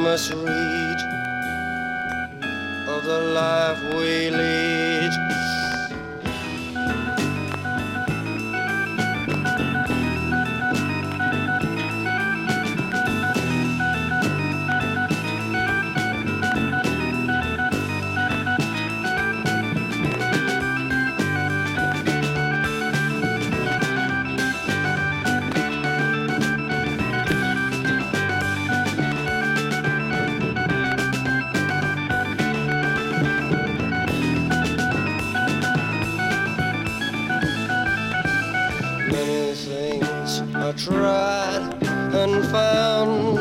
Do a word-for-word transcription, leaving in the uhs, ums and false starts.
must read of the life we lead. Many things I tried and found